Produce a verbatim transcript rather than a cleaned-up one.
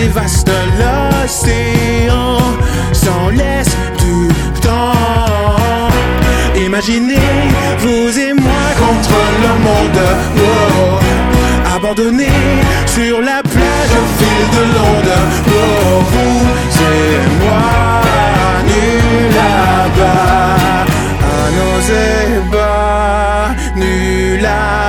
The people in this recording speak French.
dévaste l'océan sans laisse du temps. Imaginez vous et moi contre le monde, oh, abandonnés sur la plage au fil de